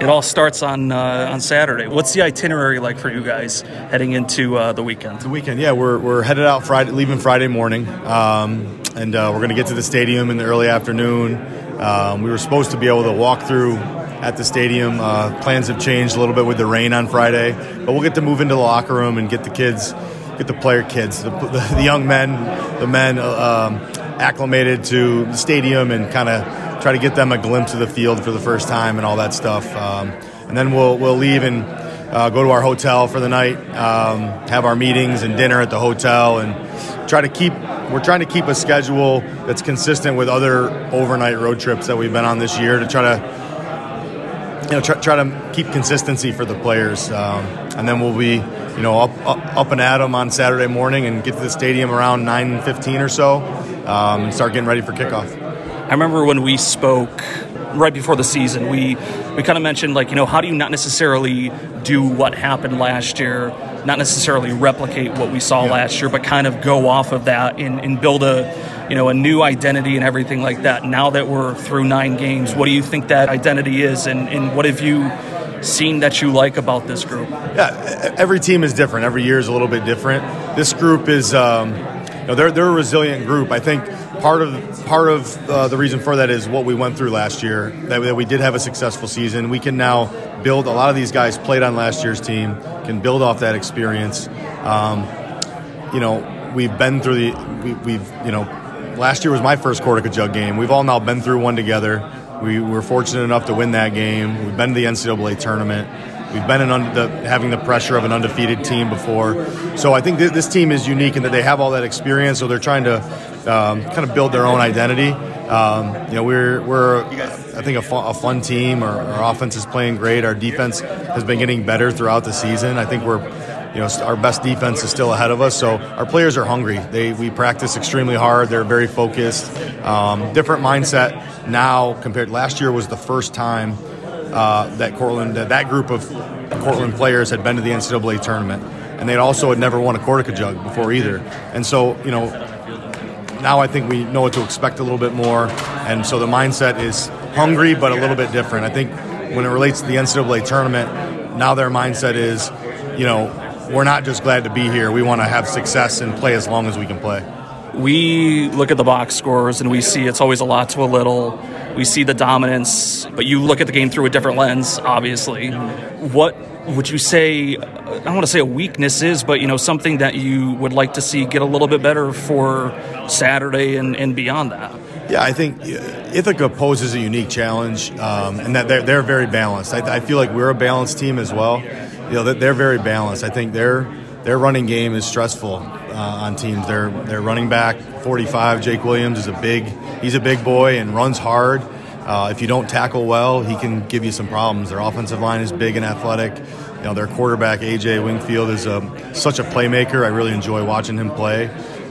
it all starts on Saturday. What's the itinerary like for you guys heading into the weekend? The weekend, yeah, we're headed out leaving Friday morning, and we're going to get to the stadium in the early afternoon. We were supposed to be able to walk through at the stadium. Plans have changed a little bit with the rain on Friday, but we'll get to move into the locker room and get the young men, acclimated to the stadium and kind of try to get them a glimpse of the field for the first time and all that stuff. And then we'll leave and go to our hotel for the night, have our meetings and dinner at the hotel, and we're trying to keep a schedule that's consistent with other overnight road trips that we've been on this year to try to keep consistency for the players. And then we'll be up and at them on Saturday morning and get to the stadium around 9:15 or so, and start getting ready for kickoff. I remember when we spoke right before the season, we kind of mentioned, how do you not necessarily do what happened last year, not necessarily replicate what we saw last year, but kind of go off of that and build a new identity and everything like that. Now that we're through 9 games, what do you think that identity is, and what have you seen that you like about this group? Yeah, every team is different. Every year is a little bit different. This group is, they're a resilient group. I think part of the reason for that is what we went through last year, that we did have a successful season. We can now build. A lot of these guys played on last year's team, can build off that experience. We've been through last year was my first Cortaca Jug game. We've all now been through one together. We were fortunate enough to win that game. We've been to the NCAA tournament. We've been having the pressure of an undefeated team before. So I think this team is unique in that they have all that experience, so they're trying to kind of build their own identity. We're I think a fun team. Our offense is playing great. Our defense has been getting better throughout the season. I think our best defense is still ahead of us, so our players are hungry. We practice extremely hard. They're very focused. Different mindset now compared to last year. Was the first time that group of Cortland players had been to the NCAA tournament, and they also had never won a Cortaca Jug before either. And so, now I think we know what to expect a little bit more, and so the mindset is hungry but a little bit different. I think when it relates to the NCAA tournament, now their mindset is, we're not just glad to be here. We want to have success and play as long as we can play. We look at the box scores and we see it's always a lot to a little. We see the dominance, but you look at the game through a different lens, obviously. What would you say, I don't want to say a weakness is, but, something that you would like to see get a little bit better for Saturday and beyond that? Yeah, I think Ithaca poses a unique challenge, and that they're very balanced. I feel like we're a balanced team as well. They're very balanced. I think their running game is stressful on teams. Their running back, 45, Jake Williams, he's a big boy and runs hard. If you don't tackle well, he can give you some problems. Their offensive line is big and athletic. Their quarterback, AJ Wingfield, is such a playmaker. I really enjoy watching him play.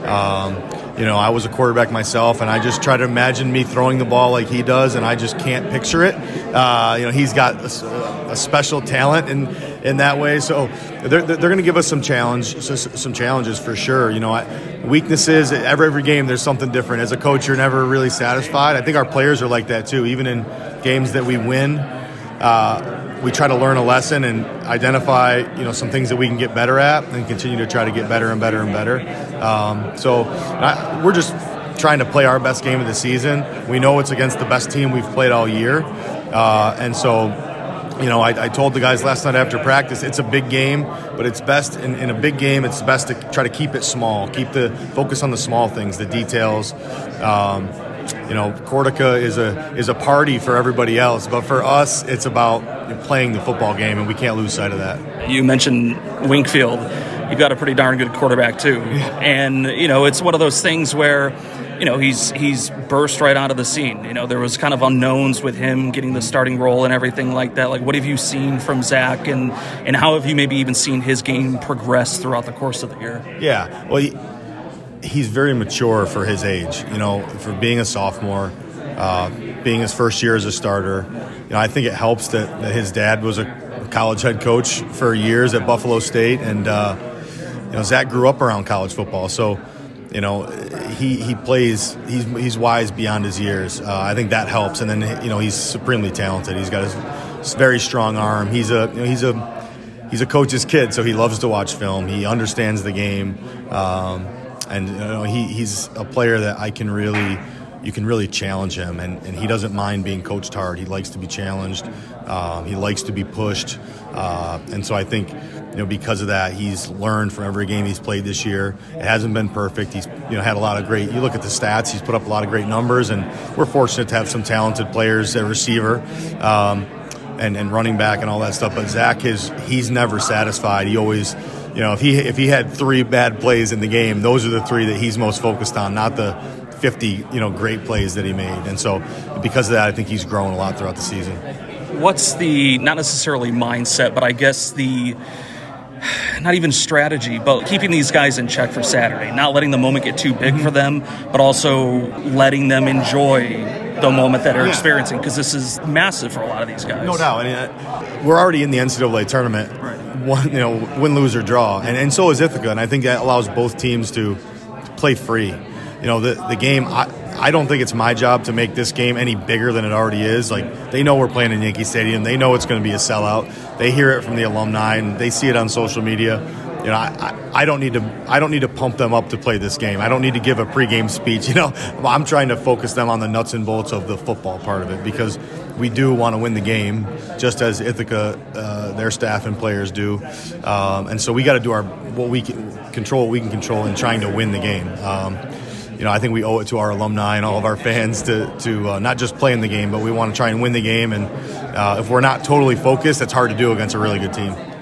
I was a quarterback myself, and I just try to imagine me throwing the ball like he does, and I just can't picture it. He's got a special talent in that way. So they're going to give us some challenges for sure. Weaknesses, every game there's something different. As a coach, you're never really satisfied. I think our players are like that too. Even in games that we win, we try to learn a lesson and identify, some things that we can get better at and continue to try to get better and better and better. We're just trying to play our best game of the season. We know it's against the best team we've played all year. I told the guys last night after practice, it's a big game, but it's best in a big game, it's best to try to keep it small, keep the focus on the small things, the details. Cortaca is a party for everybody else, but for us, it's about playing the football game, and we can't lose sight of that. You mentioned Wingfield. You've got a pretty darn good quarterback too, and it's one of those things where he's burst right out of the scene. There was kind of unknowns with him getting the starting role and everything like that. Like, what have you seen from Zach, and how have you maybe even seen his game progress throughout the course of the year? Yeah, well, he's very mature for his age, for being a sophomore, being his first year as a starter. I think it helps that his dad was a college head coach for years at Buffalo State, and Zach grew up around college football, so he plays. He's wise beyond his years. I think that helps, and then he's supremely talented. He's got his very strong arm. He's a coach's kid, so he loves to watch film. He understands the game, and he's a player that you can really challenge him, and he doesn't mind being coached hard. He likes to be challenged. He likes to be pushed, and so I think because of that, he's learned from every game he's played this year. It hasn't been perfect. He's had a lot of great. You look at the stats; he's put up a lot of great numbers, and we're fortunate to have some talented players at receiver. And running back and all that stuff, but Zach he's never satisfied. He always, if he had 3 bad plays in the game, those are the 3 that he's most focused on, not the 50 great plays that he made. And so because of that, I think he's grown a lot throughout the season. What's the, not necessarily mindset, but I guess not even strategy, but keeping these guys in check for Saturday, not letting the moment get too big for them, but also letting them enjoy the moment that they're experiencing, because this is massive for a lot of these guys. No doubt. We're already in the NCAA tournament, right. Win, lose, or draw, and so is Ithaca, and I think that allows both teams to play free. The game, I don't think it's my job to make this game any bigger than it already is. Like, they know we're playing in Yankee Stadium. They know it's going to be a sellout. They hear it from the alumni, and they see it on social media. I don't need to pump them up to play this game. I don't need to give a pregame speech. I'm trying to focus them on the nuts and bolts of the football part of it, because we do want to win the game, just as Ithaca, their staff and players do. And so we got to do what we can control in trying to win the game. I think we owe it to our alumni and all of our fans to not just play in the game, but we want to try and win the game. And if we're not totally focused, it's hard to do against a really good team.